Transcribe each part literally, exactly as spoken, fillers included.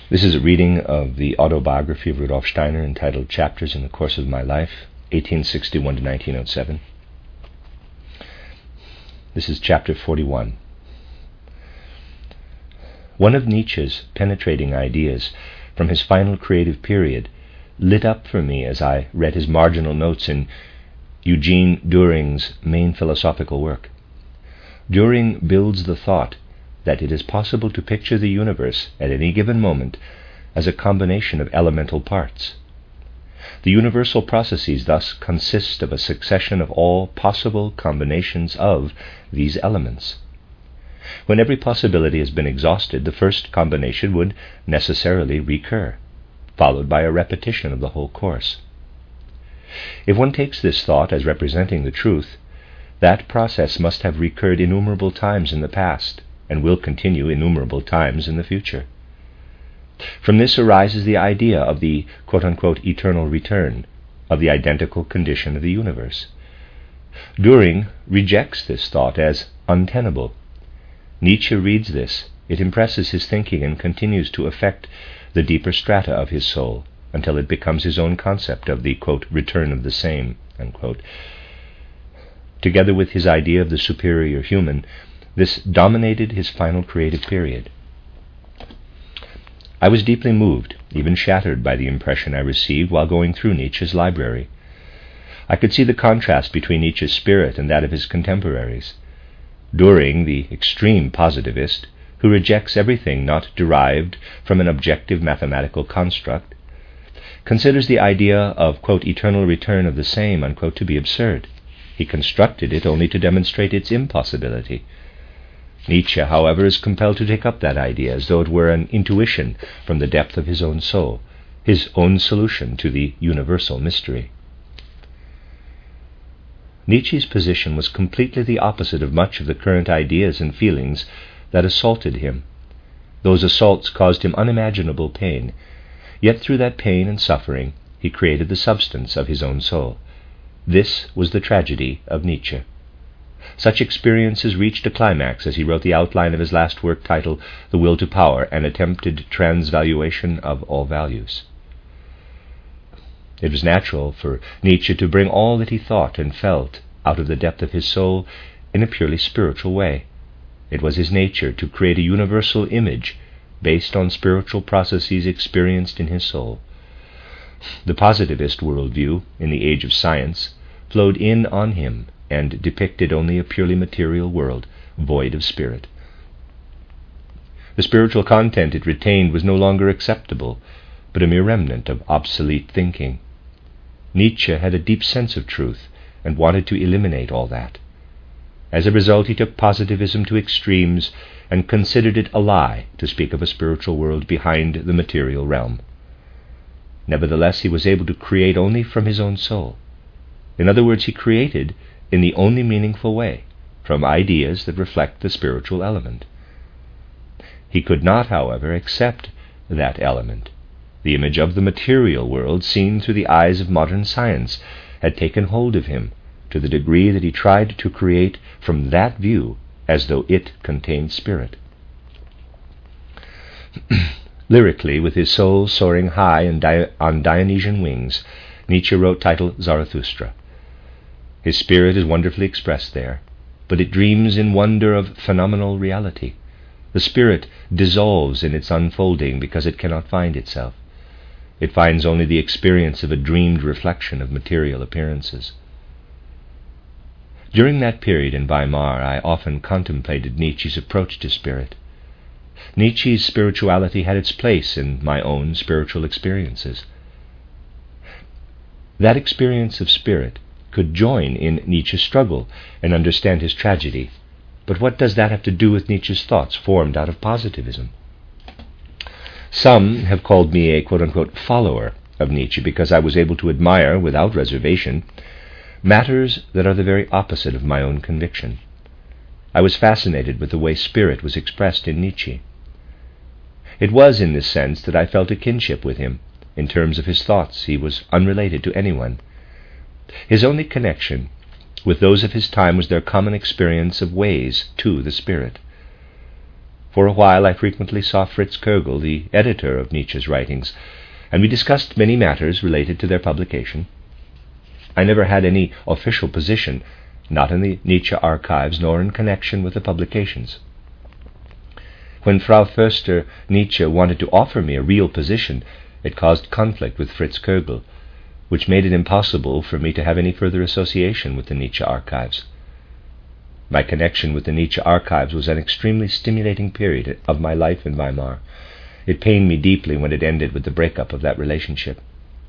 This is a reading of the autobiography of Rudolf Steiner entitled Chapters in the Course of My Life, eighteen sixty-one to nineteen oh seven. This is chapter forty-one. One of Nietzsche's penetrating ideas from his final creative period lit up for me as I read his marginal notes in Eugene Düring's main philosophical work. Düring builds the thought that it is possible to picture the universe at any given moment as a combination of elemental parts. The universal processes thus consist of a succession of all possible combinations of these elements. When every possibility has been exhausted, the first combination would necessarily recur, followed by a repetition of the whole course. If one takes this thought as representing the truth, that process must have recurred innumerable times in the past, and will continue innumerable times in the future. From this arises the idea of the quote-unquote eternal return of the identical condition of the universe. Düring rejects this thought as untenable. Nietzsche reads this, it impresses his thinking and continues to affect the deeper strata of his soul until it becomes his own concept of the quote return of the same, unquote. Together with his idea of the superior human, this dominated his final creative period. I was deeply moved, even shattered by the impression I received while going through Nietzsche's library. I could see the contrast between Nietzsche's spirit and that of his contemporaries. Düring, the extreme positivist, who rejects everything not derived from an objective mathematical construct, considers the idea of, quote, eternal return of the same, unquote, to be absurd. He constructed it only to demonstrate its impossibility. Nietzsche, however, is compelled to take up that idea as though it were an intuition from the depth of his own soul, his own solution to the universal mystery. Nietzsche's position was completely the opposite of much of the current ideas and feelings that assaulted him. Those assaults caused him unimaginable pain, yet through that pain and suffering he created the substance of his own soul. This was the tragedy of Nietzsche. Such experiences reached a climax as he wrote the outline of his last work titled The Will to Power, an attempted transvaluation of all values. It was natural for Nietzsche to bring all that he thought and felt out of the depth of his soul in a purely spiritual way. It was his nature to create a universal image based on spiritual processes experienced in his soul. The positivist worldview in the age of science flowed in on him and depicted only a purely material world, void of spirit. The spiritual content it retained was no longer acceptable, but a mere remnant of obsolete thinking. Nietzsche had a deep sense of truth and wanted to eliminate all that. As a result, he took positivism to extremes and considered it a lie to speak of a spiritual world behind the material realm. Nevertheless, he was able to create only from his own soul. In other words, he created in the only meaningful way, from ideas that reflect the spiritual element. He could not, however, accept that element. The image of the material world, seen through the eyes of modern science, had taken hold of him to the degree that he tried to create from that view as though it contained spirit. Lyrically, with his soul soaring high and Di- on Dionysian wings, Nietzsche wrote titled Zarathustra. His spirit is wonderfully expressed there, but it dreams in wonder of phenomenal reality. The spirit dissolves in its unfolding because it cannot find itself. It finds only the experience of a dreamed reflection of material appearances. During that period in Weimar, I often contemplated Nietzsche's approach to spirit. Nietzsche's spirituality had its place in my own spiritual experiences. That experience of spirit could join in Nietzsche's struggle and understand his tragedy. But what does that have to do with Nietzsche's thoughts formed out of positivism? Some have called me a quote-unquote follower of Nietzsche because I was able to admire, without reservation, matters that are the very opposite of my own conviction. I was fascinated with the way spirit was expressed in Nietzsche. It was in this sense that I felt a kinship with him. In terms of his thoughts, he was unrelated to anyone. His only connection with those of his time was their common experience of ways to the spirit. For a while I frequently saw Fritz Koegel, the editor of Nietzsche's writings, and we discussed many matters related to their publication. I never had any official position, not in the Nietzsche archives nor in connection with the publications. When Frau Förster Nietzsche wanted to offer me a real position, it caused conflict with Fritz Koegel, which made it impossible for me to have any further association with the Nietzsche archives. My connection with the Nietzsche archives was an extremely stimulating period of my life in Weimar. It pained me deeply when it ended with the breakup of that relationship.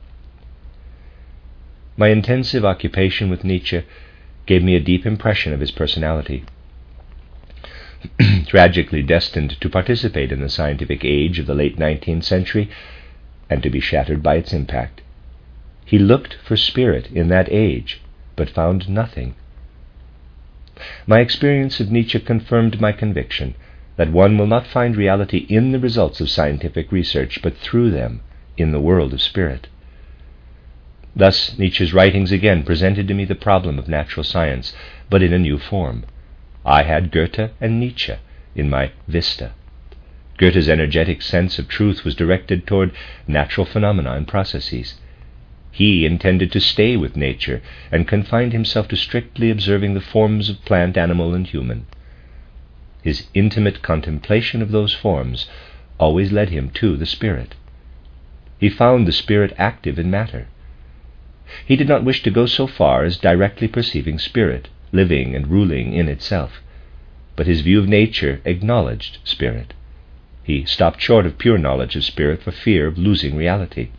My intensive occupation with Nietzsche gave me a deep impression of his personality. Tragically destined to participate in the scientific age of the late nineteenth century and to be shattered by its impact, he looked for spirit in that age, but found nothing. My experience of Nietzsche confirmed my conviction that one will not find reality in the results of scientific research, but through them in the world of spirit. Thus Nietzsche's writings again presented to me the problem of natural science, but in a new form. I had Goethe and Nietzsche in my vista. Goethe's energetic sense of truth was directed toward natural phenomena and processes. He intended to stay with nature and confined himself to strictly observing the forms of plant, animal, and human. His intimate contemplation of those forms always led him to the spirit. He found the spirit active in matter. He did not wish to go so far as directly perceiving spirit, living and ruling in itself, but his view of nature acknowledged spirit. He stopped short of pure knowledge of spirit for fear of losing reality.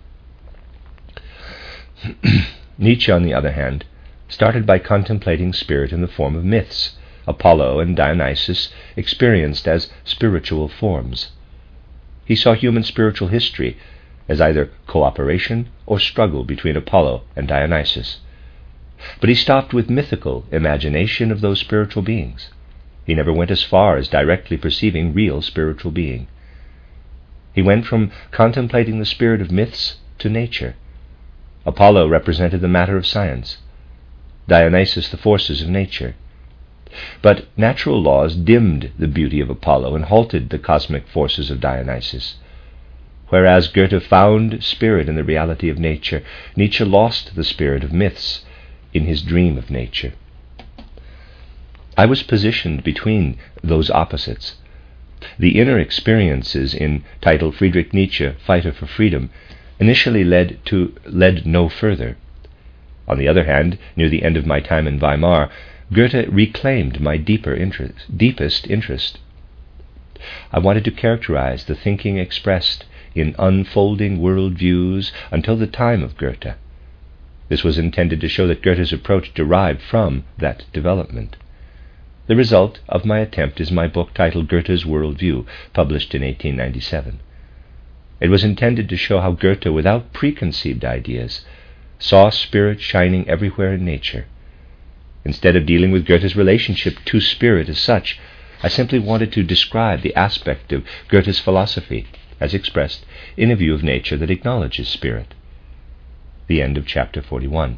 Nietzsche, on the other hand, started by contemplating spirit in the form of myths, Apollo and Dionysus experienced as spiritual forms. He saw human spiritual history as either cooperation or struggle between Apollo and Dionysus. But he stopped with mythical imagination of those spiritual beings. He never went as far as directly perceiving real spiritual being. He went from contemplating the spirit of myths to nature. Apollo represented the matter of science, Dionysus the forces of nature. But natural laws dimmed the beauty of Apollo and halted the cosmic forces of Dionysus. Whereas Goethe found spirit in the reality of nature, Nietzsche lost the spirit of myths in his dream of nature. I was positioned between those opposites. The inner experiences in titled Friedrich Nietzsche, Fighter for Freedom, initially led to led no further. On the other hand, near the end of my time in Weimar, Goethe reclaimed my deeper interest, deepest interest. I wanted to characterize the thinking expressed in unfolding world views until the time of Goethe. This was intended to show that Goethe's approach derived from that development. The result of my attempt is my book titled Goethe's World View, published in eighteen ninety-seven. It was intended to show how Goethe, without preconceived ideas, saw spirit shining everywhere in nature. Instead of dealing with Goethe's relationship to spirit as such, I simply wanted to describe the aspect of Goethe's philosophy as expressed in a view of nature that acknowledges spirit. The end of chapter forty-one.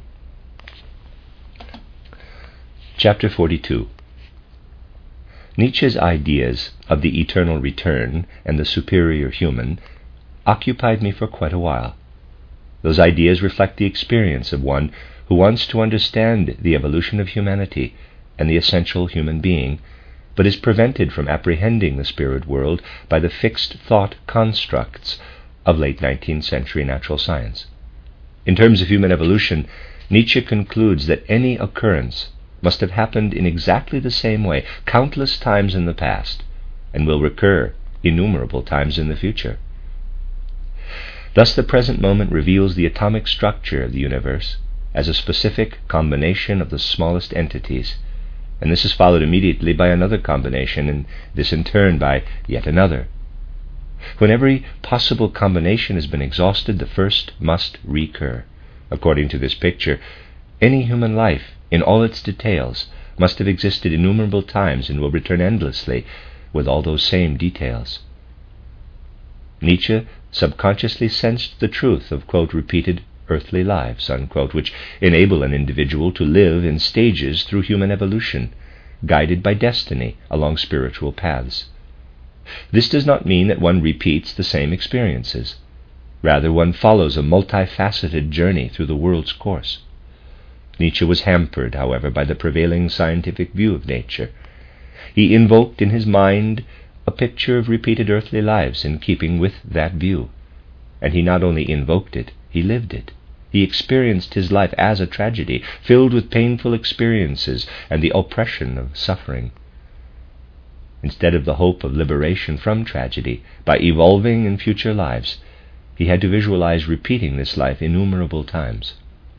Chapter forty-two. Nietzsche's ideas of the eternal return and the superior human occupied me for quite a while. Those ideas reflect the experience of one who wants to understand the evolution of humanity and the essential human being, but is prevented from apprehending the spirit world by the fixed thought constructs of late nineteenth century natural science. In terms of human evolution, Nietzsche concludes that any occurrence must have happened in exactly the same way countless times in the past, and will recur innumerable times in the future. Thus the present moment reveals the atomic structure of the universe as a specific combination of the smallest entities, and this is followed immediately by another combination, and this in turn by yet another. When every possible combination has been exhausted, the first must recur. According to this picture, any human life, in all its details, must have existed innumerable times and will return endlessly with all those same details. Nietzsche subconsciously sensed the truth of, quote, repeated earthly lives, unquote, which enable an individual to live in stages through human evolution, guided by destiny along spiritual paths. This does not mean that one repeats the same experiences. Rather, one follows a multifaceted journey through the world's course. Nietzsche was hampered, however, by the prevailing scientific view of nature. He invoked in his mind a picture of repeated earthly lives in keeping with that view. And he not only invoked it, he lived it. He experienced his life as a tragedy, filled with painful experiences and the oppression of suffering. Instead of the hope of liberation from tragedy, by evolving in future lives, he had to visualize repeating this life innumerable times.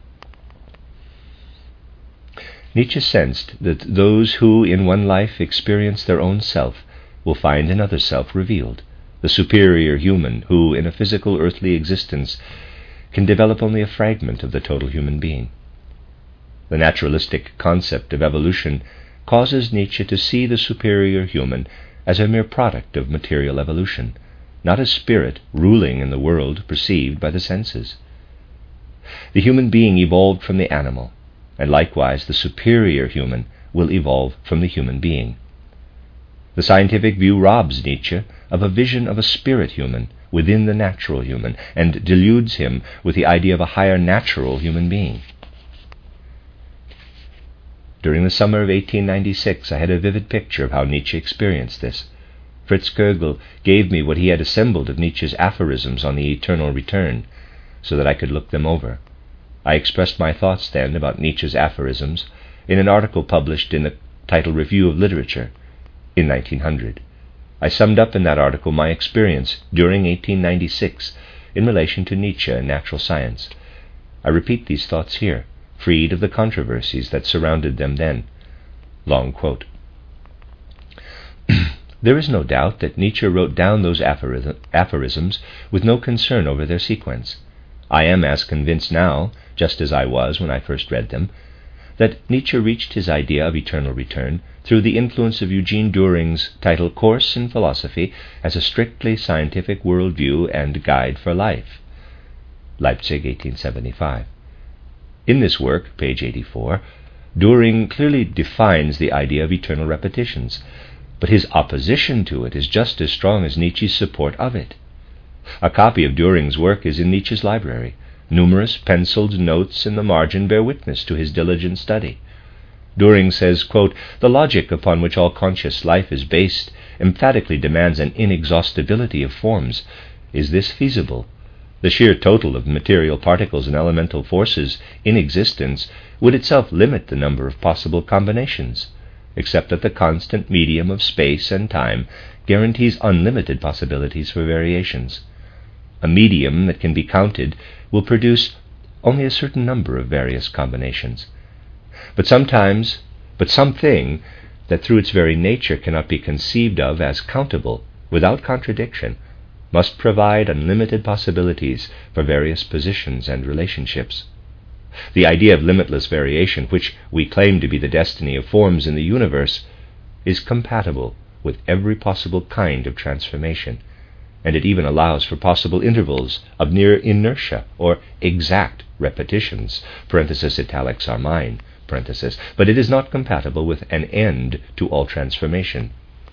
Nietzsche sensed that those who in one life experience their own self will find another self revealed, the superior human who, in a physical earthly existence, can develop only a fragment of the total human being. The naturalistic concept of evolution causes Nietzsche to see the superior human as a mere product of material evolution, not a spirit ruling in the world perceived by the senses. The human being evolved from the animal, and likewise the superior human will evolve from the human being. The scientific view robs Nietzsche of a vision of a spirit human within the natural human, and deludes him with the idea of a higher natural human being. During the summer of eighteen ninety-six, I had a vivid picture of how Nietzsche experienced this. Fritz Kögel gave me what he had assembled of Nietzsche's aphorisms on the eternal return, so that I could look them over. I expressed my thoughts then about Nietzsche's aphorisms in an article published in the Title Review of Literature in nineteen hundred. I summed up in that article my experience during eighteen ninety-six in relation to Nietzsche and natural science. I repeat these thoughts here, freed of the controversies that surrounded them then. Long quote. There is no doubt that Nietzsche wrote down those aphorisms with no concern over their sequence. I am as convinced now, just as I was when I first read them, that Nietzsche reached his idea of eternal return through the influence of Eugene Düring's titled Course in Philosophy as a strictly scientific worldview and guide for life. Leipzig, eighteen seventy-five. In this work, page eighty-four, Düring clearly defines the idea of eternal repetitions, but his opposition to it is just as strong as Nietzsche's support of it. A copy of Düring's work is in Nietzsche's library. Numerous penciled notes in the margin bear witness to his diligent study. Düring says, quote, "The logic upon which all conscious life is based emphatically demands an inexhaustibility of forms. Is this feasible? The sheer total of material particles and elemental forces in existence would itself limit the number of possible combinations, except that the constant medium of space and time guarantees unlimited possibilities for variations. A medium that can be counted will produce only a certain number of various combinations. But sometimes, but something that through its very nature cannot be conceived of as countable, without contradiction, must provide unlimited possibilities for various positions and relationships. The idea of limitless variation, which we claim to be the destiny of forms in the universe, is compatible with every possible kind of transformation, and it even allows for possible intervals of near inertia or exact repetitions, parenthesis italics are mine, parenthesis, but it is not compatible with an end to all transformation.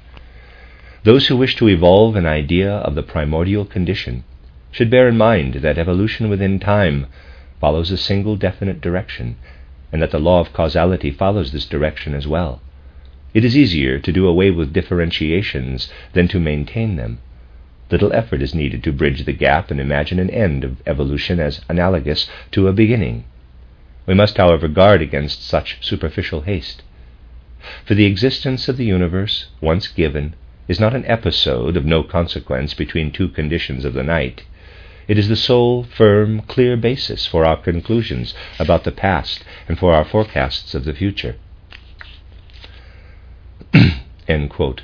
Those who wish to evolve an idea of the primordial condition should bear in mind that evolution within time follows a single definite direction, and that the law of causality follows this direction as well. It is easier to do away with differentiations than to maintain them. Little effort is needed to bridge the gap and imagine an end of evolution as analogous to a beginning. We must, however, guard against such superficial haste. For the existence of the universe, once given, is not an episode of no consequence between two conditions of the night. It is the sole, firm, clear basis for our conclusions about the past and for our forecasts of the future." End quote.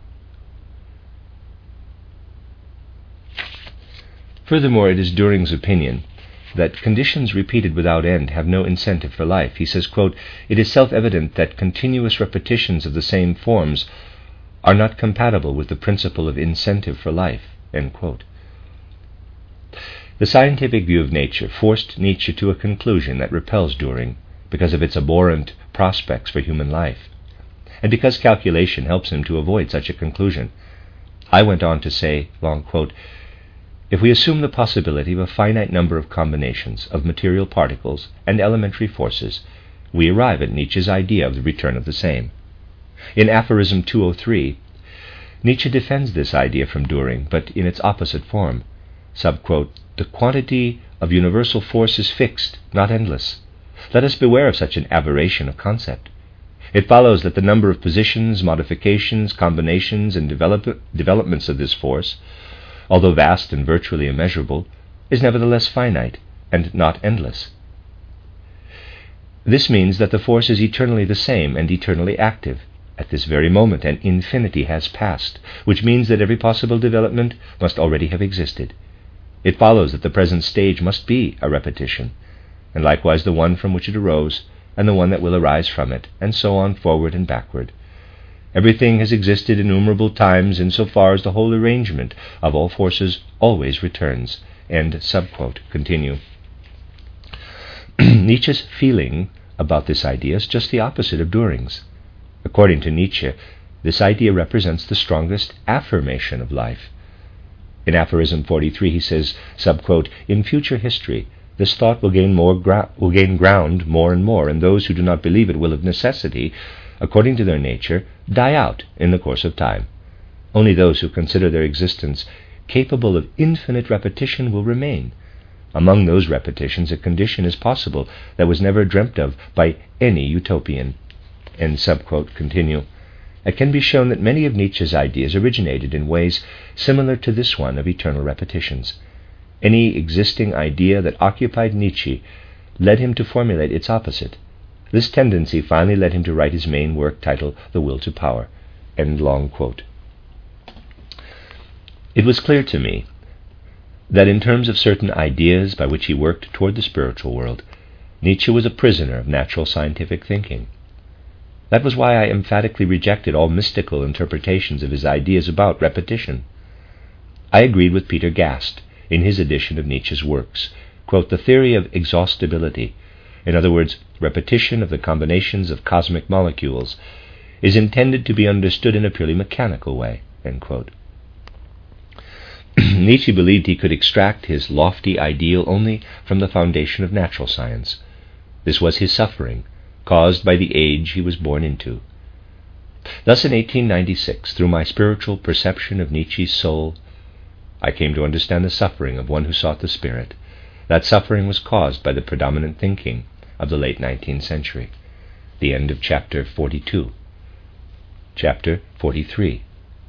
Furthermore, it is Düring's opinion that conditions repeated without end have no incentive for life. He says, quote, "It is self-evident that continuous repetitions of the same forms are not compatible with the principle of incentive for life." End quote. The scientific view of nature forced Nietzsche to a conclusion that repels Düring because of its abhorrent prospects for human life, and because calculation helps him to avoid such a conclusion. I went on to say, long quote, "If we assume the possibility of a finite number of combinations of material particles and elementary forces, we arrive at Nietzsche's idea of the return of the same." In aphorism two oh three, Nietzsche defends this idea from Dühring, but in its opposite form. Subquote, "The quantity of universal force is fixed, not endless. Let us beware of such an aberration of concept. It follows that the number of positions, modifications, combinations, and develop- developments of this force, although vast and virtually immeasurable, is nevertheless finite and not endless. This means that the force is eternally the same and eternally active. At this very moment an infinity has passed, which means that every possible development must already have existed. It follows that the present stage must be a repetition, and likewise the one from which it arose, and the one that will arise from it, and so on forward and backward. Everything has existed innumerable times in so far as the whole arrangement of all forces always returns." End subquote. Continue. Nietzsche's feeling about this idea is just the opposite of Dühring's. According to Nietzsche, this idea represents the strongest affirmation of life. In aphorism forty-three he says, subquote, "In future history, this thought will gain, more gra- will gain ground more and more, and those who do not believe it will of necessity, according to their nature, die out in the course of time. Only those who consider their existence capable of infinite repetition will remain. Among those repetitions, a condition is possible that was never dreamt of by any utopian." End subquote. Continue. It can be shown that many of Nietzsche's ideas originated in ways similar to this one of eternal repetitions. Any existing idea that occupied Nietzsche led him to formulate its opposite. This tendency finally led him to write his main work titled The Will to Power. End long quote. It was clear to me that in terms of certain ideas by which he worked toward the spiritual world, Nietzsche was a prisoner of natural scientific thinking. That was why I emphatically rejected all mystical interpretations of his ideas about repetition. I agreed with Peter Gast in his edition of Nietzsche's works, quote, "The theory of exhaustibility, in other words, repetition of the combinations of cosmic molecules, is intended to be understood in a purely mechanical way," end quote. Nietzsche believed he could extract his lofty ideal only from the foundation of natural science. This was his suffering, caused by the age he was born into. Thus in eighteen ninety-six, through my spiritual perception of Nietzsche's soul, I came to understand the suffering of one who sought the spirit. That suffering was caused by the predominant thinking of the late nineteenth century. The end of chapter forty-two. Chapter forty-three.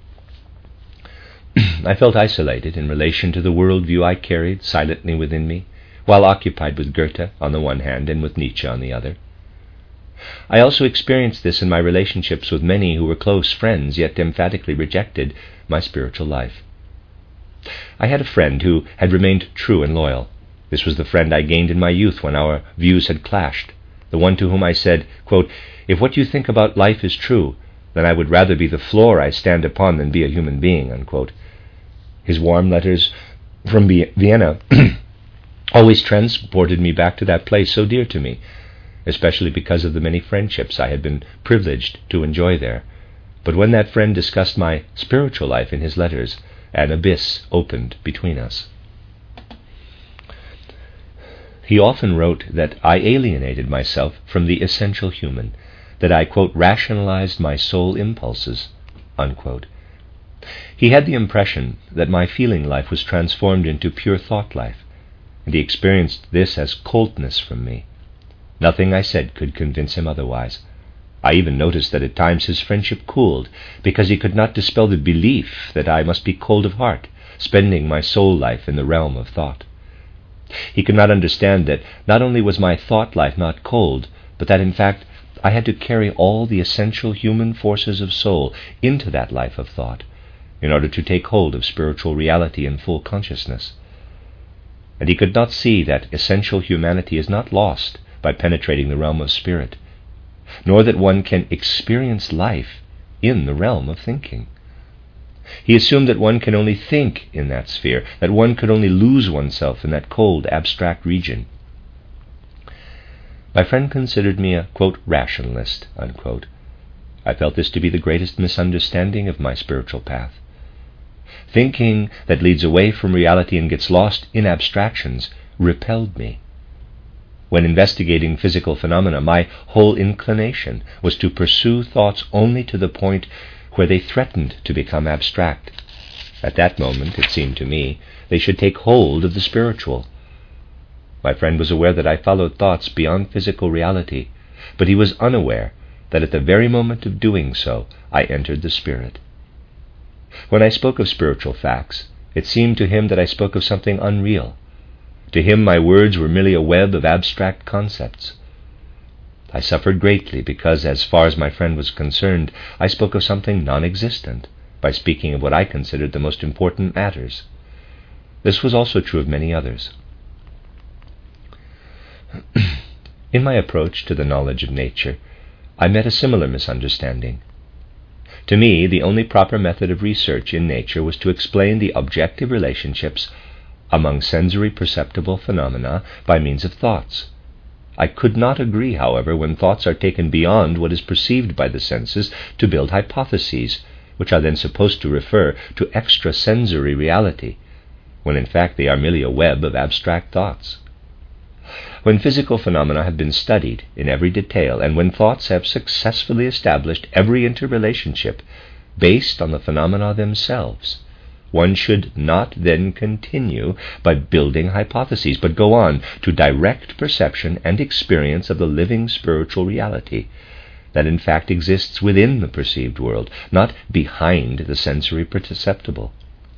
I felt isolated in relation to the worldview I carried silently within me, while occupied with Goethe on the one hand and with Nietzsche on the other. I also experienced this in my relationships with many who were close friends, yet emphatically rejected my spiritual life. I had a friend who had remained true and loyal. This was the friend I gained in my youth when our views had clashed, the one to whom I said, quote, "If what you think about life is true, then I would rather be the floor I stand upon than be a human being," unquote. His warm letters from Vienna always transported me back to that place so dear to me, especially because of the many friendships I had been privileged to enjoy there. But when that friend discussed my spiritual life in his letters, an abyss opened between us. He often wrote that I alienated myself from the essential human, that I, quote, "rationalized my soul impulses," unquote. He had the impression that my feeling life was transformed into pure thought life, and he experienced this as coldness from me. Nothing I said could convince him otherwise. I even noticed that at times his friendship cooled, because he could not dispel the belief that I must be cold of heart, spending my soul life in the realm of thought. He could not understand that not only was my thought life not cold, but that in fact I had to carry all the essential human forces of soul into that life of thought, in order to take hold of spiritual reality in full consciousness. And he could not see that essential humanity is not lost by penetrating the realm of spirit, nor that one can experience life in the realm of thinking. He assumed that one can only think in that sphere, that one could only lose oneself in that cold, abstract region. My friend considered me a, quote, "rationalist," unquote. I felt this to be the greatest misunderstanding of my spiritual path. Thinking that leads away from reality and gets lost in abstractions repelled me. When investigating physical phenomena, my whole inclination was to pursue thoughts only to the point where they threatened to become abstract. At that moment, it seemed to me, they should take hold of the spiritual. My friend was aware that I followed thoughts beyond physical reality, but he was unaware that at the very moment of doing so, I entered the spirit. When I spoke of spiritual facts, it seemed to him that I spoke of something unreal. To him, my words were merely a web of abstract concepts. I suffered greatly because, as far as my friend was concerned, I spoke of something non-existent by speaking of what I considered the most important matters. This was also true of many others. In my approach to the knowledge of nature, I met a similar misunderstanding. To me, the only proper method of research in nature was to explain the objective relationships among sensory perceptible phenomena by means of thoughts. I could not agree, however, when thoughts are taken beyond what is perceived by the senses to build hypotheses, which are then supposed to refer to extrasensory reality, when in fact they are merely a web of abstract thoughts. When physical phenomena have been studied in every detail, and when thoughts have successfully established every interrelationship based on the phenomena themselves, one should not then continue by building hypotheses, but go on to direct perception and experience of the living spiritual reality that in fact exists within the perceived world, not behind the sensory perceptible.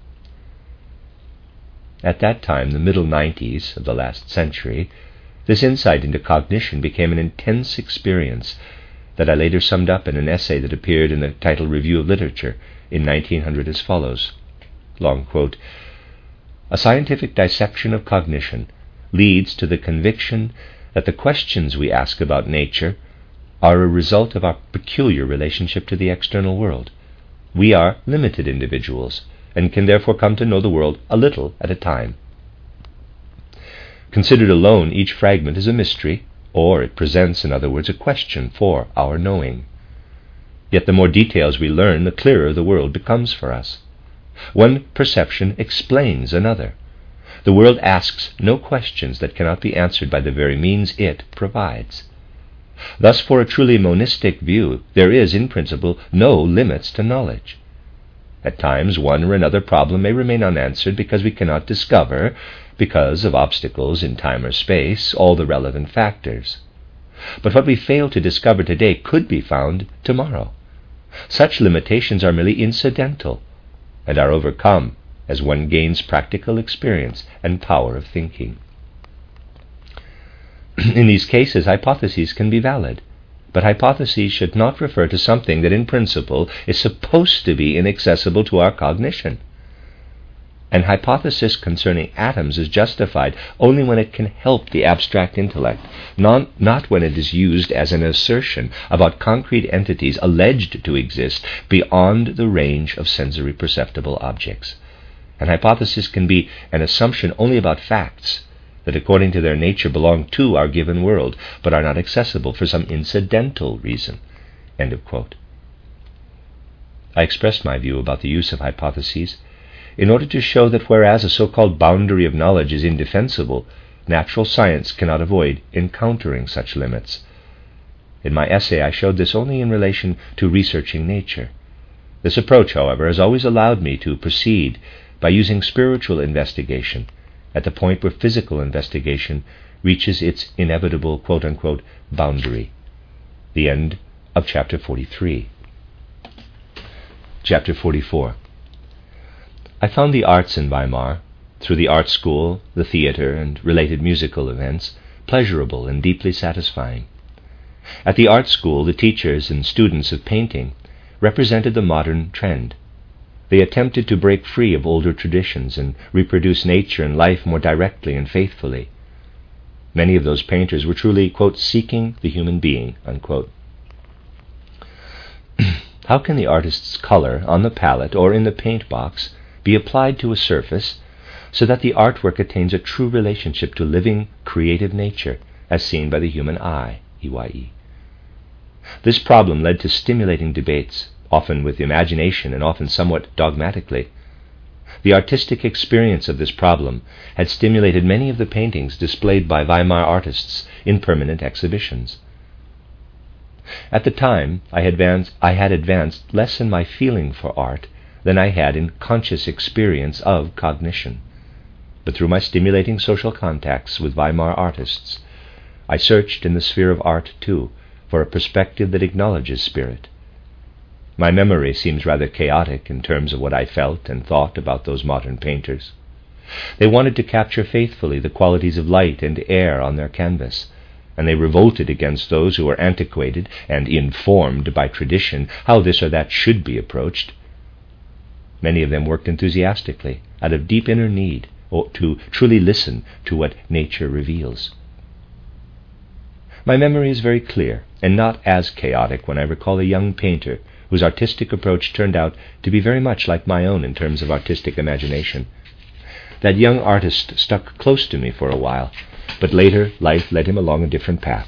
At that time, the middle nineties of the last century, this insight into cognition became an intense experience that I later summed up in an essay that appeared in the title Review of Literature in nineteen hundred as follows, long quote, "A scientific dissection of cognition leads to the conviction that the questions we ask about nature are a result of our peculiar relationship to the external world. We are limited individuals, and can therefore come to know the world a little at a time. Considered alone, each fragment is a mystery, or it presents, in other words, a question for our knowing. Yet the more details we learn, the clearer the world becomes for us. One perception explains another. The world asks no questions that cannot be answered by the very means it provides. Thus, for a truly monistic view, there is, in principle, no limits to knowledge. At times, one or another problem may remain unanswered because we cannot discover, because of obstacles in time or space, all the relevant factors. But what we fail to discover today could be found tomorrow. Such limitations are merely incidental and are overcome as one gains practical experience and power of thinking. In these cases, hypotheses can be valid, but hypotheses should not refer to something that in principle is supposed to be inaccessible to our cognition. An hypothesis concerning atoms is justified only when it can help the abstract intellect, not, not when it is used as an assertion about concrete entities alleged to exist beyond the range of sensory perceptible objects. An hypothesis can be an assumption only about facts that according to their nature belong to our given world, but are not accessible for some incidental reason." End of quote. I expressed my view about the use of hypotheses in order to show that whereas a so-called boundary of knowledge is indefensible, natural science cannot avoid encountering such limits. In my essay, I showed this only in relation to researching nature. This approach, however, has always allowed me to proceed by using spiritual investigation at the point where physical investigation reaches its inevitable quote-unquote boundary. The end of chapter forty-three. Chapter forty-four. I found the arts in Weimar, through the art school, the theater, and related musical events, pleasurable and deeply satisfying. At the art school, the teachers and students of painting represented the modern trend. They attempted to break free of older traditions and reproduce nature and life more directly and faithfully. Many of those painters were truly, quote, seeking the human being, unquote. How can the artist's color on the palette or in the paint box be applied to a surface so that the artwork attains a true relationship to living, creative nature as seen by the human eye, E Y E? This problem led to stimulating debates, often with imagination and often somewhat dogmatically. The artistic experience of this problem had stimulated many of the paintings displayed by Weimar artists in permanent exhibitions. At the time, I had advanced, I had advanced less in my feeling for art than I had in conscious experience of cognition. But through my stimulating social contacts with Weimar artists, I searched in the sphere of art, too, for a perspective that acknowledges spirit. My memory seems rather chaotic in terms of what I felt and thought about those modern painters. They wanted to capture faithfully the qualities of light and air on their canvas, and they revolted against those who were antiquated and informed by tradition how this or that should be approached. Many of them worked enthusiastically, out of deep inner need, or to truly listen to what nature reveals. My memory is very clear, and not as chaotic when I recall a young painter whose artistic approach turned out to be very much like my own in terms of artistic imagination. That young artist stuck close to me for a while, but later life led him along a different path.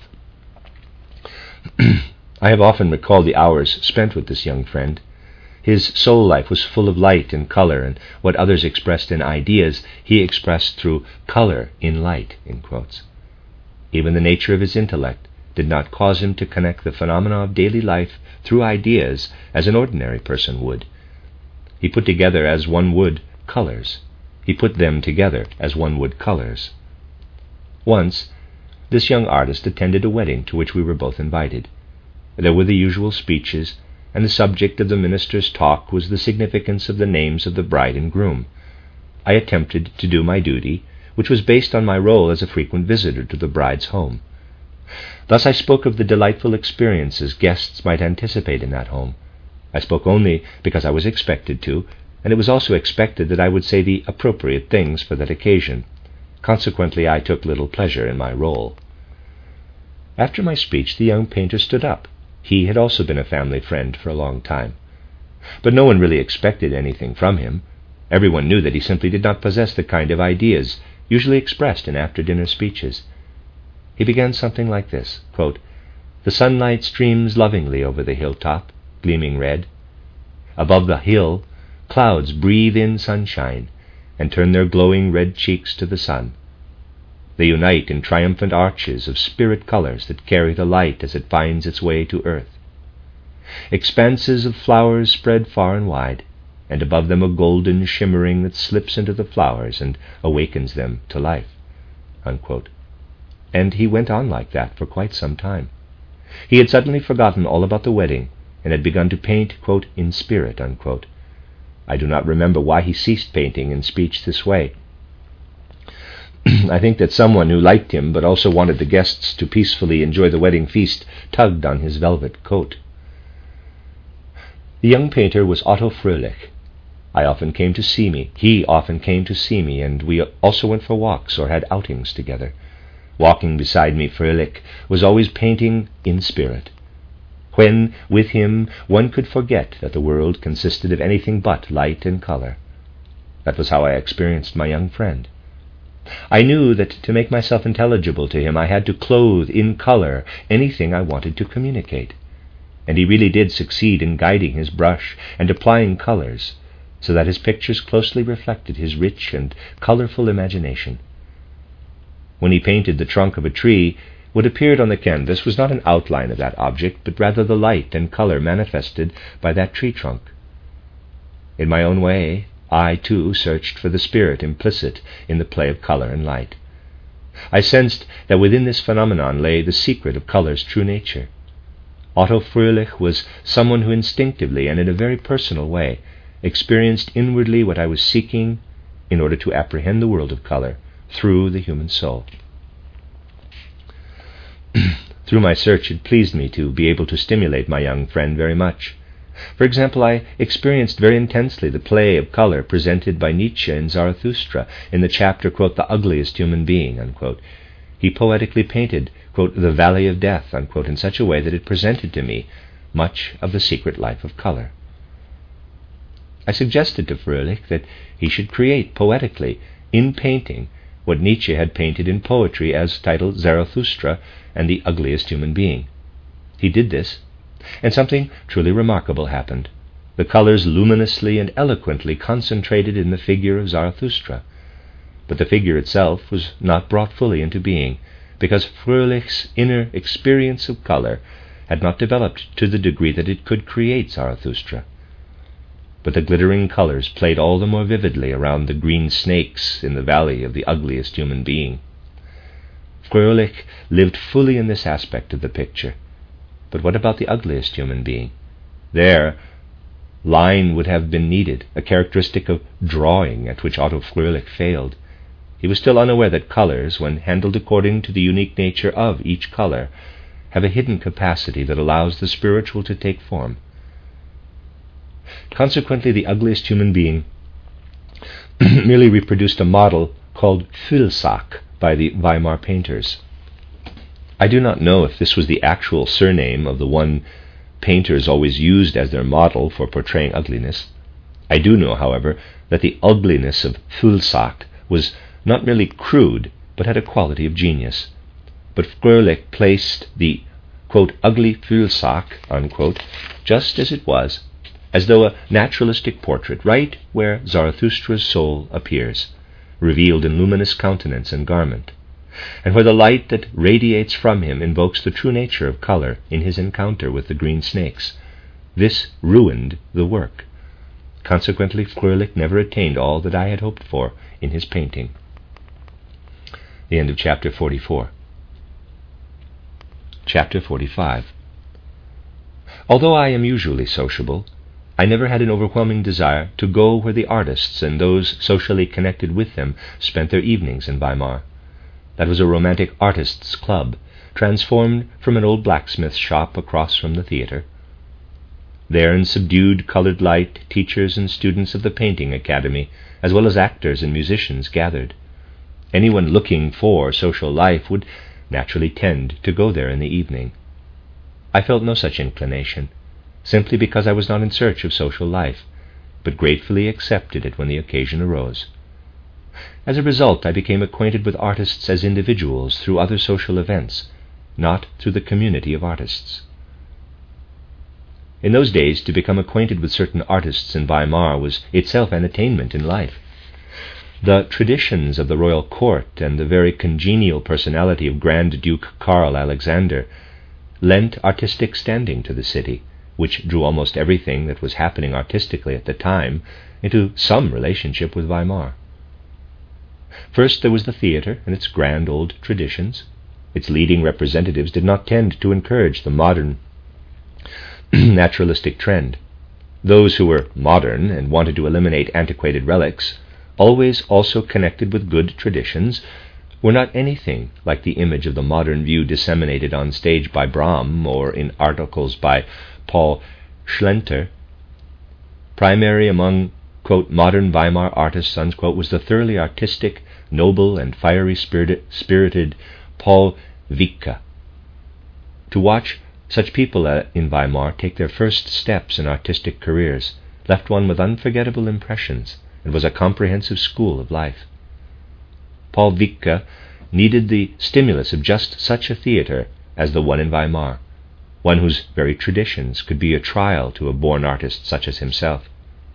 I have often recalled the hours spent with this young friend. His soul life was full of light and color, and what others expressed in ideas, he expressed through color in light, in quotes. Even the nature of his intellect did not cause him to connect the phenomena of daily life through ideas as an ordinary person would. He put together as one would colors. He put them together as one would colors. Once, this young artist attended a wedding to which we were both invited. There were the usual speeches, and the subject of the minister's talk was the significance of the names of the bride and groom. I attempted to do my duty, which was based on my role as a frequent visitor to the bride's home. Thus I spoke of the delightful experiences guests might anticipate in that home. I spoke only because I was expected to, and it was also expected that I would say the appropriate things for that occasion. Consequently, I took little pleasure in my role. After my speech, the young painter stood up. He had also been a family friend for a long time. But no one really expected anything from him. Everyone knew that he simply did not possess the kind of ideas usually expressed in after-dinner speeches. He began something like this, quote, "The sunlight streams lovingly over the hilltop, gleaming red. Above the hill, clouds breathe in sunshine and turn their glowing red cheeks to the sun. They unite in triumphant arches of spirit colors that carry the light as it finds its way to earth. Expanses of flowers spread far and wide, and above them a golden shimmering that slips into the flowers and awakens them to life." Unquote. And he went on like that for quite some time. He had suddenly forgotten all about the wedding and had begun to paint, quote, "in spirit," unquote. I do not remember why he ceased painting in speech this way. I think that someone who liked him but also wanted the guests to peacefully enjoy the wedding feast tugged on his velvet coat. The young painter was Otto Fröhlich. I often came to see me. He often came to see me, and we also went for walks or had outings together. Walking beside me, Fröhlich was always painting in spirit. When with him, one could forget that the world consisted of anything but light and color. That was how I experienced my young friend. I knew that to make myself intelligible to him, I had to clothe in color anything I wanted to communicate. And he really did succeed in guiding his brush and applying colors, so that his pictures closely reflected his rich and colorful imagination. When he painted the trunk of a tree, what appeared on the canvas was not an outline of that object, but rather the light and color manifested by that tree trunk. In my own way, I, too, searched for the spirit implicit in the play of color and light. I sensed that within this phenomenon lay the secret of color's true nature. Otto Fröhlich was someone who instinctively and in a very personal way experienced inwardly what I was seeking in order to apprehend the world of color through the human soul. Through my search, it pleased me to be able to stimulate my young friend very much. For example, I experienced very intensely the play of color presented by Nietzsche in Zarathustra in the chapter, quote, "The Ugliest Human Being," unquote. He poetically painted, quote, "the Valley of Death," unquote, in such a way that it presented to me much of the secret life of color. I suggested to Fröhlich that he should create poetically, in painting, what Nietzsche had painted in poetry as titled Zarathustra and the Ugliest Human Being. He did this, and something truly remarkable happened. the colors luminously and eloquently concentrated in the figure of Zarathustra. But the figure itself was not brought fully into being, because Fröhlich's inner experience of color had not developed to the degree that it could create Zarathustra. But the glittering colors played all the more vividly around the green snakes in the valley of the ugliest human being. Fröhlich lived fully in this aspect of the picture. But what about the ugliest human being? There, line would have been needed, a characteristic of drawing at which Otto Fröhlich failed. He was still unaware that colors, when handled according to the unique nature of each color, have a hidden capacity that allows the spiritual to take form. Consequently, the ugliest human being merely reproduced a model called Füllsack by the Weimar painters. I do not know if this was the actual surname of the one painters always used as their model for portraying ugliness. I do know, however, that the ugliness of Füllsack was not merely crude, but had a quality of genius. But Fröhlich placed the, quote, ugly Füllsack, unquote, just as it was, as though a naturalistic portrait, right where Zarathustra's soul appears, revealed in luminous countenance and garment, and where the light that radiates from him invokes the true nature of color in his encounter with the green snakes. This ruined the work. Consequently, Fröhlich never attained all that I had hoped for in his painting. The end of chapter forty-four. Chapter forty-five. Although I am usually sociable, I never had an overwhelming desire to go where the artists and those socially connected with them spent their evenings in Weimar. That was a romantic artists' club, transformed from an old blacksmith shop across from the theater. There, in subdued colored light, teachers and students of the painting academy, as well as actors and musicians, gathered. Anyone looking for social life would naturally tend to go there in the evening. I felt no such inclination, simply because I was not in search of social life, but gratefully accepted it when the occasion arose. As a result, I became acquainted with artists as individuals through other social events, not through the community of artists. In those days, to become acquainted with certain artists in Weimar was itself an attainment in life. The traditions of the royal court and the very congenial personality of Grand Duke Karl Alexander lent artistic standing to the city, which drew almost everything that was happening artistically at the time into some relationship with Weimar. First, there was the theater and its grand old traditions. Its leading representatives did not tend to encourage the modern naturalistic trend. Those who were modern and wanted to eliminate antiquated relics, always also connected with good traditions, were not anything like the image of the modern view disseminated on stage by Brahm or in articles by Paul Schlenter. Primary among, quote, modern Weimar artists, unquote, was the thoroughly artistic, noble, and fiery spirited, spirited Paul Wittke. To watch such people uh, in Weimar take their first steps in artistic careers left one with unforgettable impressions and was a comprehensive school of life. Paul Wittke needed the stimulus of just such a theater as the one in Weimar, one whose very traditions could be a trial to a born artist such as himself.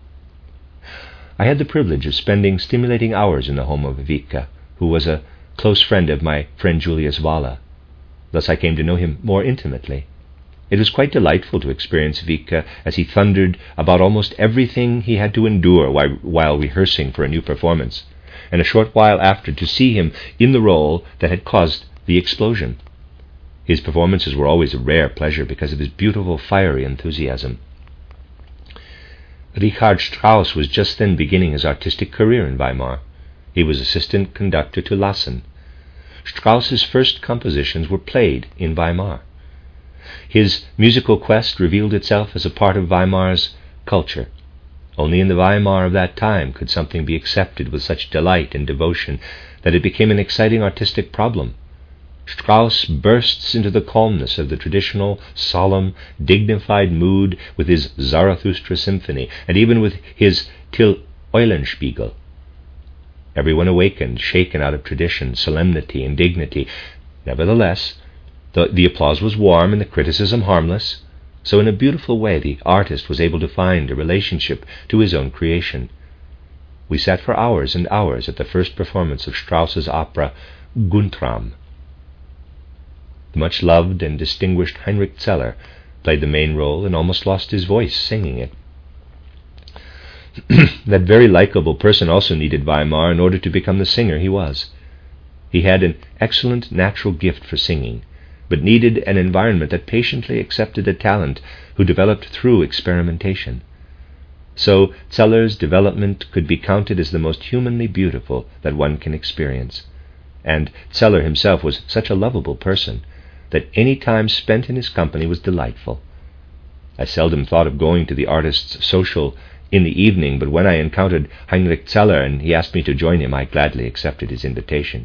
I had the privilege of spending stimulating hours in the home of Wittke, who was a close friend of my friend Julius Wahler. Thus I came to know him more intimately. It was quite delightful to experience Wittke as he thundered about almost everything he had to endure while, while rehearsing for a new performance, and a short while after to see him in the role that had caused the explosion. His performances were always a rare pleasure because of his beautiful, fiery enthusiasm. Richard Strauss was just then beginning his artistic career in Weimar. He was assistant conductor to Lassen. Strauss's first compositions were played in Weimar. His musical quest revealed itself as a part of Weimar's culture. Only in the Weimar of that time could something be accepted with such delight and devotion that it became an exciting artistic problem. Strauss bursts into the calmness of the traditional, solemn, dignified mood with his Zarathustra symphony, and even with his Till Eulenspiegel. Everyone awakened, shaken out of tradition, solemnity, and dignity. Nevertheless, the, the applause was warm and the criticism harmless. So in a beautiful way the artist was able to find a relationship to his own creation. We sat for hours and hours at the first performance of Strauss's opera Guntram. The much-loved and distinguished Heinrich Zeller played the main role and almost lost his voice singing it. That very likable person also needed Weimar in order to become the singer he was. He had an excellent natural gift for singing, but needed an environment that patiently accepted a talent who developed through experimentation. So Zeller's development could be counted as the most humanly beautiful that one can experience. And Zeller himself was such a lovable person that any time spent in his company was delightful. I seldom thought of going to the artist's social in the evening, but when I encountered Heinrich Zeller and he asked me to join him, I gladly accepted his invitation.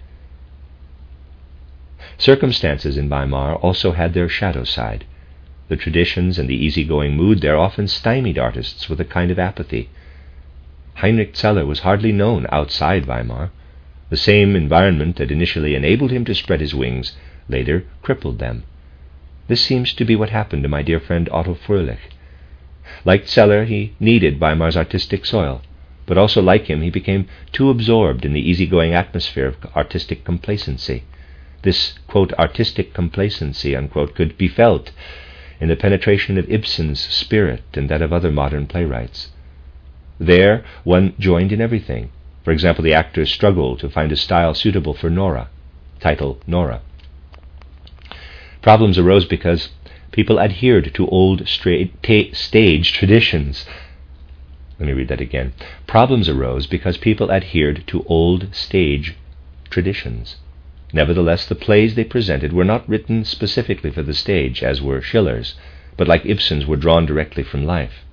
Circumstances in Weimar also had their shadow side. The traditions and the easygoing mood there often stymied artists with a kind of apathy. Heinrich Zeller was hardly known outside Weimar. The same environment that initially enabled him to spread his wings later crippled them. This seems to be what happened to my dear friend Otto Fröhlich. Like Zeller, he needed Weimar's artistic soil, but also like him, he became too absorbed in the easygoing atmosphere of artistic complacency. This, quote, artistic complacency, unquote, could be felt in the penetration of Ibsen's spirit and that of other modern playwrights. There, one joined in everything. For example, the actors struggled to find a style suitable for Nora, title Nora. Problems arose because people adhered to old straight ta- stage traditions. Let me read that again. Problems arose because people adhered to old stage traditions. Nevertheless, the plays they presented were not written specifically for the stage, as were Schiller's, but like Ibsen's were drawn directly from life.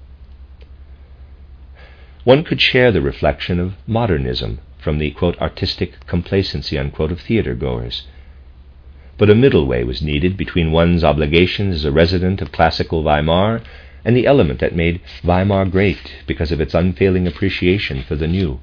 One could share the reflection of modernism from the, quote, artistic complacency, unquote, of theater-goers. But a middle way was needed between one's obligations as a resident of classical Weimar and the element that made Weimar great because of its unfailing appreciation for the new.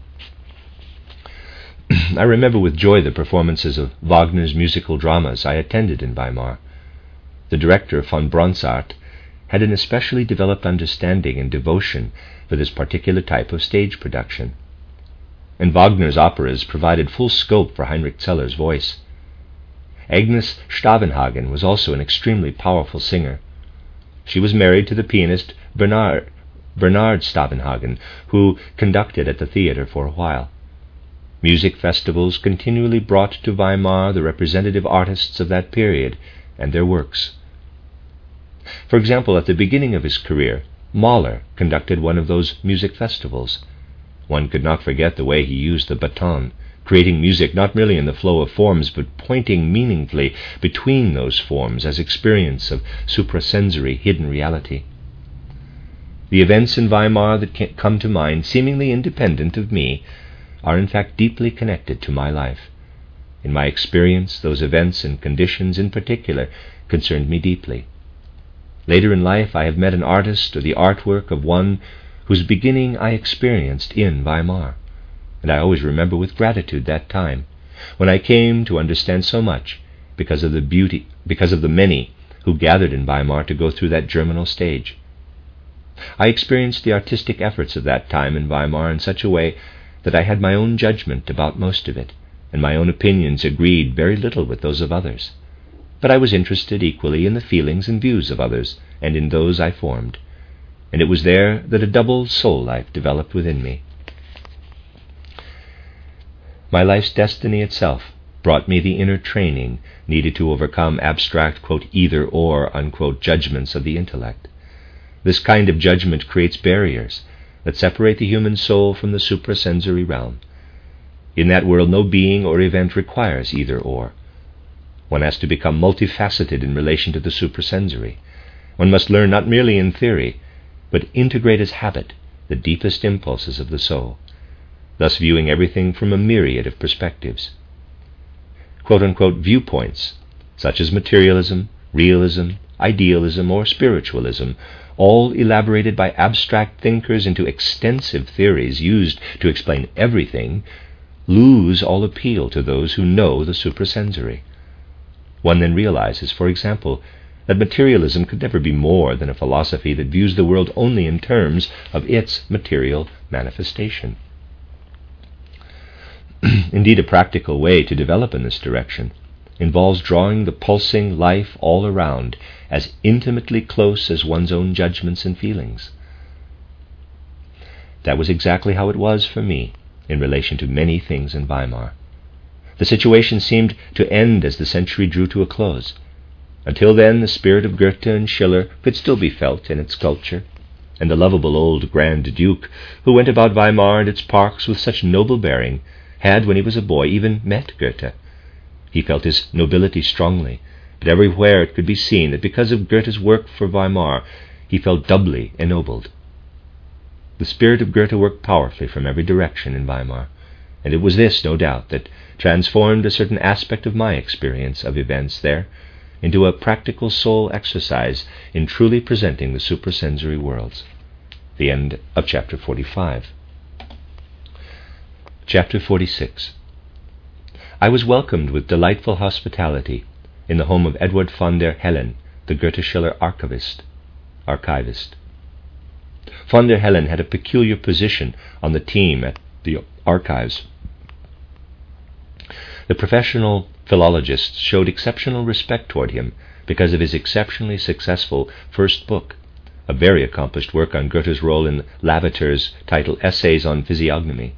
I remember with joy the performances of Wagner's musical dramas I attended in Weimar. The director, von Bronsart, had an especially developed understanding and devotion for this particular type of stage production. And Wagner's operas provided full scope for Heinrich Zeller's voice. Agnes Stavenhagen was also an extremely powerful singer. She was married to the pianist Bernard, Bernard Stavenhagen, who conducted at the theater for a while. Music festivals continually brought to Weimar the representative artists of that period and their works. For example, at the beginning of his career, Mahler conducted one of those music festivals. One could not forget the way he used the baton, creating music not merely in the flow of forms, but pointing meaningfully between those forms as experience of suprasensory hidden reality. The events in Weimar that come to mind, seemingly independent of me, are in fact deeply connected to my life. In my experience, those events and conditions in particular concerned me deeply. Later in life, I have met an artist or the artwork of one whose beginning I experienced in Weimar, and I always remember with gratitude that time, when I came to understand so much because of the beauty, because of the many who gathered in Weimar to go through that germinal stage. I experienced the artistic efforts of that time in Weimar in such a way that I had my own judgment about most of it, and my own opinions agreed very little with those of others. But I was interested equally in the feelings and views of others, and in those I formed, and it was there that a double soul life developed within me. My life's destiny itself brought me the inner training needed to overcome abstract, quote, either-or, unquote, judgments of the intellect. This kind of judgment creates barriers that separate the human soul from the suprasensory realm. In that world, no being or event requires either-or. One has to become multifaceted in relation to the suprasensory. One must learn not merely in theory, but integrate as habit the deepest impulses of the soul, thus viewing everything from a myriad of perspectives. Quote-unquote viewpoints, such as materialism, realism, idealism, or spiritualism, all elaborated by abstract thinkers into extensive theories used to explain everything, lose all appeal to those who know the suprasensory. One then realizes, for example, that materialism could never be more than a philosophy that views the world only in terms of its material manifestation. Indeed, a practical way to develop in this direction involves drawing the pulsing life all around as intimately close as one's own judgments and feelings. That was exactly how it was for me in relation to many things in Weimar. The situation seemed to end as the century drew to a close. Until then, the spirit of Goethe and Schiller could still be felt in its culture, and the lovable old Grand Duke, who went about Weimar and its parks with such noble bearing, had, when he was a boy, even met Goethe. He felt his nobility strongly, but everywhere it could be seen that because of Goethe's work for Weimar, he felt doubly ennobled. The spirit of Goethe worked powerfully from every direction in Weimar, and it was this, no doubt, that transformed a certain aspect of my experience of events there into a practical soul exercise in truly presenting the suprasensory worlds. The end of chapter forty-five. Chapter forty-six. I was welcomed with delightful hospitality in the home of Edward von der Hellen, the Goethe-Schiller archivist. archivist. Von der Hellen had a peculiar position on the team at the archives. The professional philologists showed exceptional respect toward him because of his exceptionally successful first book, a very accomplished work on Goethe's role in Lavater's titled Essays on Physiognomy.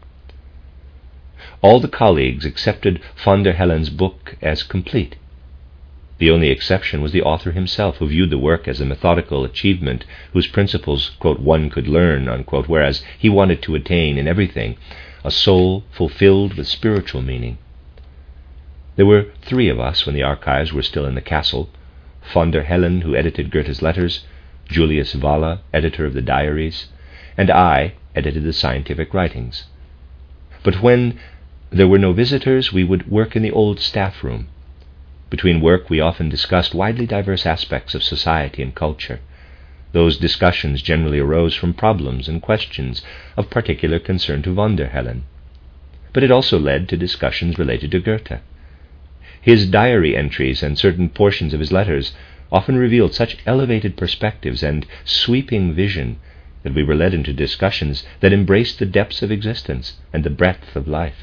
All the colleagues accepted von der Hellen's book as complete. The only exception was the author himself, who viewed the work as a methodical achievement whose principles, quote, one could learn, unquote, whereas he wanted to attain in everything a soul fulfilled with spiritual meaning. There were three of us when the archives were still in the castle: von der Hellen, who edited Goethe's letters, Julius Walla, editor of the diaries, and I edited the scientific writings. But when there were no visitors, we would work in the old staff room. Between work, we often discussed widely diverse aspects of society and culture. Those discussions generally arose from problems and questions of particular concern to von der Hellen. But it also led to discussions related to Goethe. His diary entries and certain portions of his letters often revealed such elevated perspectives and sweeping vision that we were led into discussions that embraced the depths of existence and the breadth of life.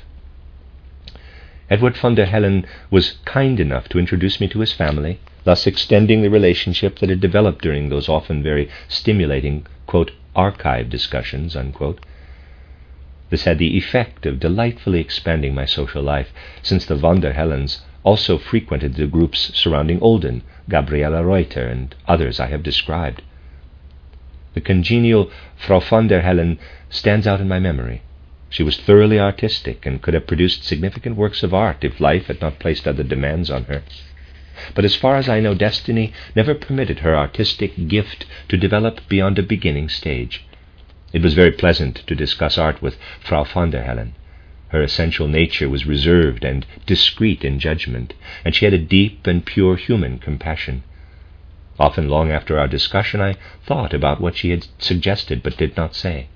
Edward von der Hellen was kind enough to introduce me to his family, thus extending the relationship that had developed during those often very stimulating, quote, archive discussions, unquote. This had the effect of delightfully expanding my social life, since the von der Hellens also frequented the groups surrounding Olden, Gabriela Reuter, and others I have described. The congenial Frau von der Hellen stands out in my memory. She was thoroughly artistic and could have produced significant works of art if life had not placed other demands on her. But as far as I know, destiny never permitted her artistic gift to develop beyond a beginning stage. It was very pleasant to discuss art with Frau von der Hellen. Her essential nature was reserved and discreet in judgment, and she had a deep and pure human compassion. Often, long after our discussion, I thought about what she had suggested but did not say.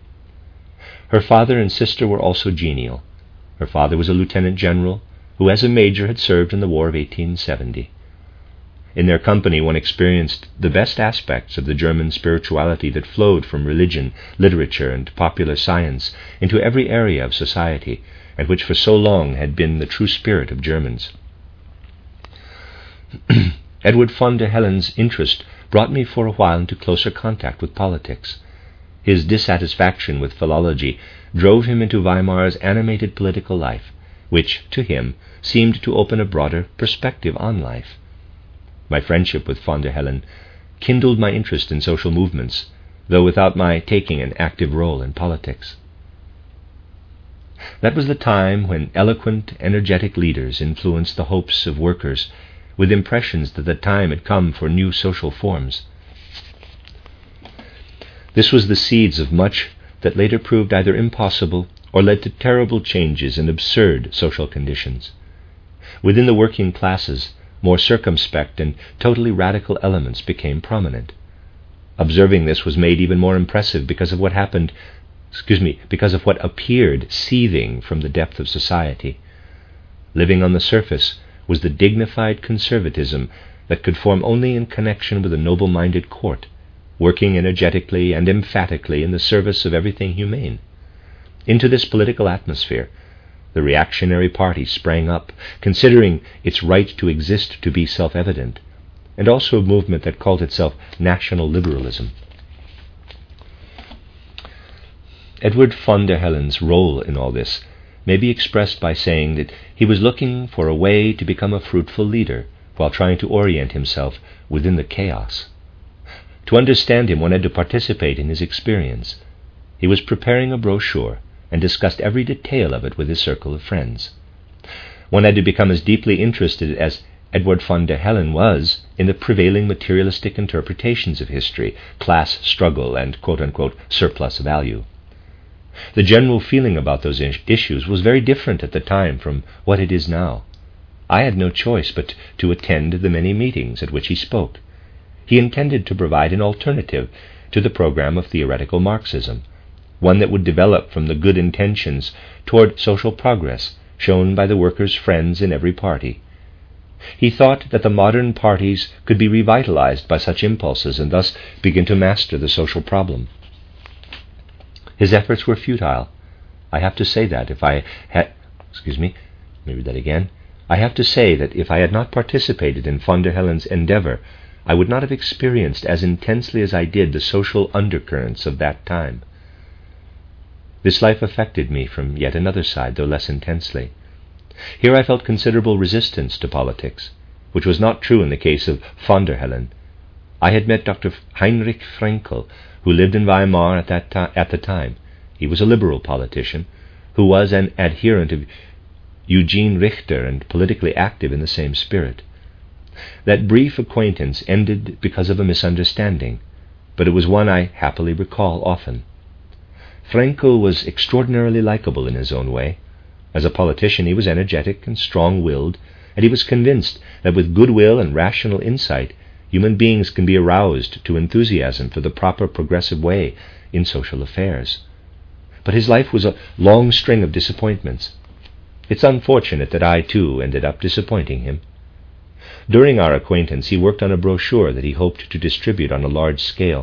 Her father and sister were also genial. Her father was a lieutenant general who, as a major, had served in the War of eighteen seventy. In their company, one experienced the best aspects of the German spirituality that flowed from religion, literature, and popular science into every area of society, and which for so long had been the true spirit of Germans. Edward von der Hellen's interest brought me for a while into closer contact with politics. His dissatisfaction with philology drove him into Weimar's animated political life, which, to him, seemed to open a broader perspective on life. My friendship with von der Hellen kindled my interest in social movements, though without my taking an active role in politics. That was the time when eloquent, energetic leaders influenced the hopes of workers with impressions that the time had come for new social forms. This was the seeds of much that later proved either impossible or led to terrible changes in absurd social conditions. Within the working classes, more circumspect and totally radical elements became prominent. Observing this was made even more impressive because of what happened, excuse me, because of what appeared seething from the depth of society. Living on the surface was the dignified conservatism that could form only in connection with a noble-minded court, working energetically and emphatically in the service of everything humane. Into this political atmosphere, the reactionary party sprang up, considering its right to exist to be self-evident, and also a movement that called itself national liberalism. Edward von der Hellen's role in all this may be expressed by saying that he was looking for a way to become a fruitful leader while trying to orient himself within the chaos. To understand him, one had to participate in his experience. He was preparing a brochure and discussed every detail of it with his circle of friends. One had to become as deeply interested as Edward von der Hellen was in the prevailing materialistic interpretations of history, class struggle, and quote-unquote surplus value. The general feeling about those issues was very different at the time from what it is now. I had no choice but to attend the many meetings at which he spoke. He intended to provide an alternative to the program of theoretical Marxism, one that would develop from the good intentions toward social progress shown by the workers' friends in every party. He thought that the modern parties could be revitalized by such impulses and thus begin to master the social problem. His efforts were futile. I have to say that if I had, excuse me, let me read that again. I have to say that if I had not participated in von der Hellen's endeavor, I would not have experienced as intensely as I did the social undercurrents of that time. This life affected me from yet another side, though less intensely. Here I felt considerable resistance to politics, which was not true in the case of von der Hellen. I had met Doctor Heinrich Frenkel, who lived in Weimar at, that ti- at the time. He was a liberal politician, who was an adherent of Eugene Richter and politically active in the same spirit. That brief acquaintance ended because of a misunderstanding, but it was one I happily recall often. Frenkel was extraordinarily likable in his own way. As a politician, he was energetic and strong-willed, and he was convinced that with goodwill and rational insight, human beings can be aroused to enthusiasm for the proper progressive way in social affairs. But his life was a long string of disappointments. It's unfortunate that I, too, ended up disappointing him. During our acquaintance, he worked on a brochure that he hoped to distribute on a large scale.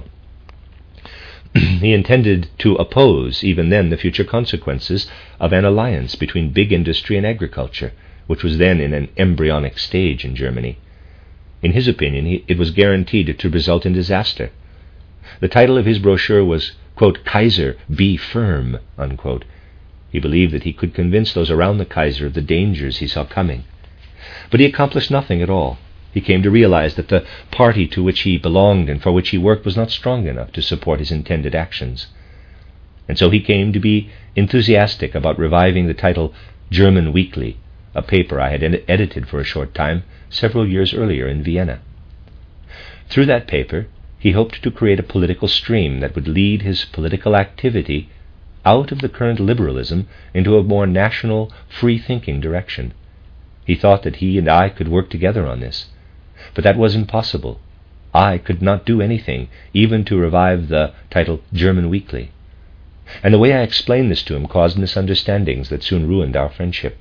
He intended to oppose, even then, the future consequences of an alliance between big industry and agriculture, which was then in an embryonic stage in Germany. In his opinion, he, it was guaranteed to result in disaster. The title of his brochure was, quote, Kaiser, be firm, unquote. He believed that he could convince those around the Kaiser of the dangers he saw coming. But he accomplished nothing at all. He came to realize that the party to which he belonged and for which he worked was not strong enough to support his intended actions. And so he came to be enthusiastic about reviving the title German Weekly, a paper I had ed- edited for a short time several years earlier in Vienna. Through that paper, he hoped to create a political stream that would lead his political activity out of the current liberalism into a more national, free-thinking direction. He thought that he and I could work together on this, but that was impossible. I could not do anything, even to revive the title German Weekly. And the way I explained this to him caused misunderstandings that soon ruined our friendship.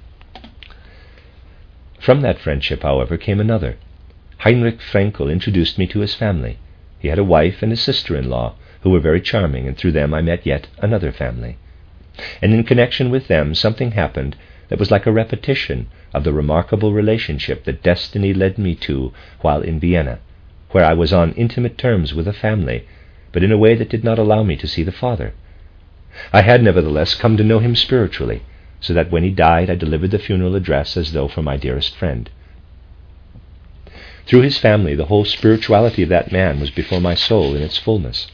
From that friendship, however, came another. Heinrich Frenkel introduced me to his family. He had a wife and a sister-in-law who were very charming, and through them I met yet another family. And in connection with them something happened that was like a repetition of the remarkable relationship that destiny led me to while in Vienna, where I was on intimate terms with the family, but in a way that did not allow me to see the father. I had nevertheless come to know him spiritually, so that when he died I delivered the funeral address as though for my dearest friend. Through his family, the whole spirituality of that man was before my soul in its fullness.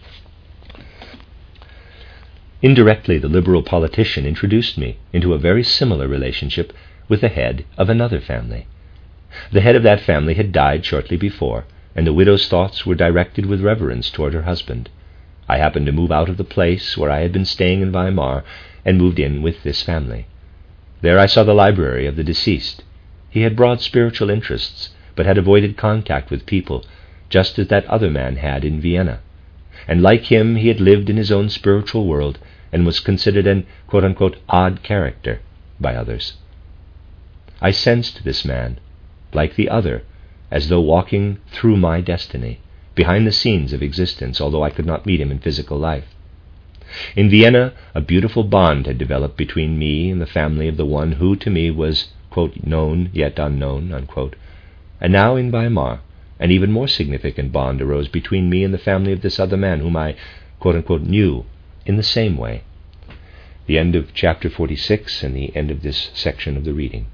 Indirectly, the liberal politician introduced me into a very similar relationship with the head of another family. The head of that family had died shortly before, and the widow's thoughts were directed with reverence toward her husband. I happened to move out of the place where I had been staying in Weimar and moved in with this family. There I saw the library of the deceased. He had broad spiritual interests, but had avoided contact with people, just as that other man had in Vienna. And like him, he had lived in his own spiritual world and was considered an quote-unquote odd character by others. I sensed this man, like the other, as though walking through my destiny, behind the scenes of existence, although I could not meet him in physical life. In Vienna, a beautiful bond had developed between me and the family of the one who to me was, quote, known yet unknown, unquote. And now in Weimar, an even more significant bond arose between me and the family of this other man whom I, quote unquote, knew in the same way. The end of chapter forty-six and the end of this section of the reading.